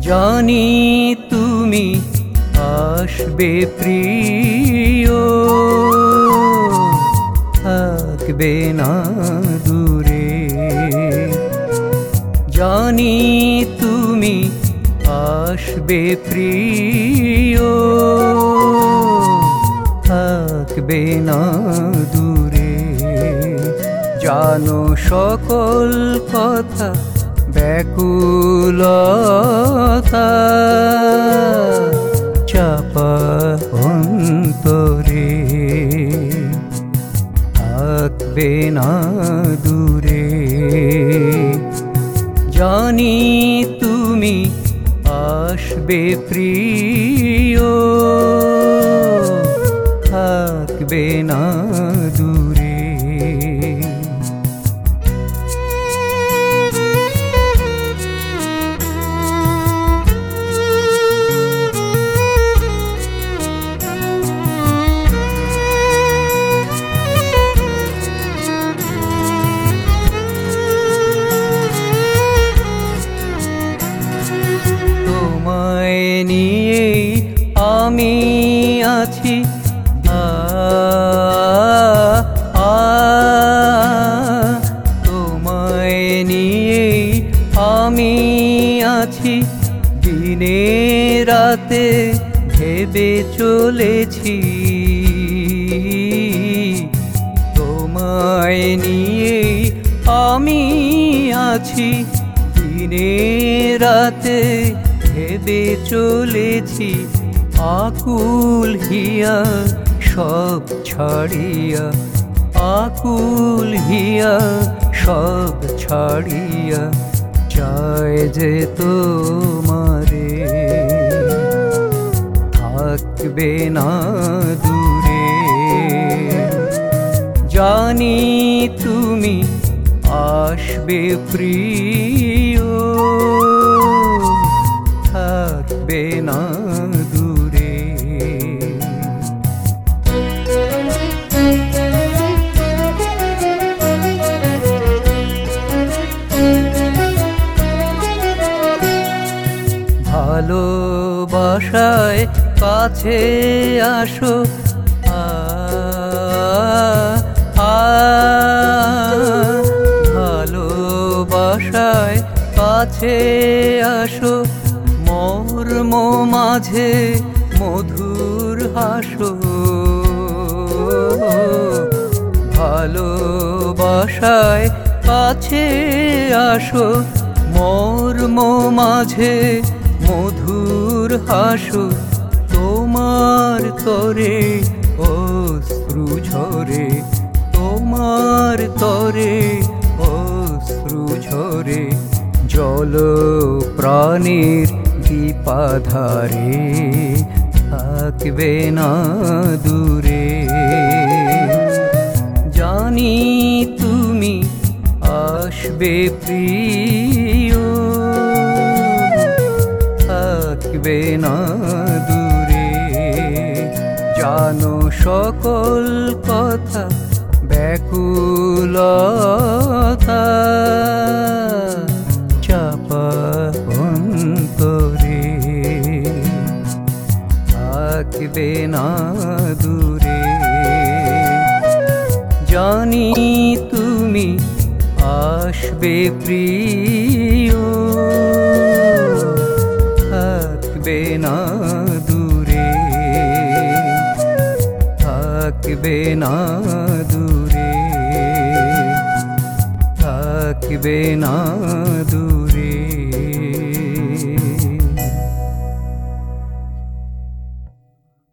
জানি তুমি আসবে প্রিয়, থাকবে না দূরে। জানি তুমি আসবে প্রিয়, থাকবে না দূরে। জানো সকল কথা ব্যাকুলতা চাপা অন্তরে, থাকবে না দূরে। জানি তুমি আসবে প্রিয়, থাকবে না দূরে। তোমায় নিয়ে আমি আছি, তোমায় নিয়ে আমি আছি। দিনে রাতে ভেবে চলেছি, তোমায় নিয়ে আমি আছি। দিনে রাতে ভেবে চলেছি, আকুল হিয়া সব ছাড়িয়া, আকুল হিয়া সব ছাড়িয়া চায় যে তোমারে, থাকবে না দূরে। জানি তুমি আসবে প্রিয়, থাকবে না দূরে। ভালোবাসায় কাছে আসো, ভালোবাসায় কাছে আসো। মর্ম মাঝে মধুর হাসো, ভালোবাসায় কাছে আসো। মর্ম মাঝে মধুর হাসো। তোমার তরে অশ্রু ঝরে, তোমার তরে অশ্রু ঝরে। জল প্রাণীর দীপাধারে, থাকবে না দূরে। জানি তুমি আসবে প্রিয়, থাকবে না দূরে। জানো সকল কথা ব্যাকুলতা চাপা অন্তরে, থাকবে না দূরে। জানি তুমি আসবে প্রিয়, থাকবে না দূরে, থাকবে না দূরে, থাকবে না দূরে।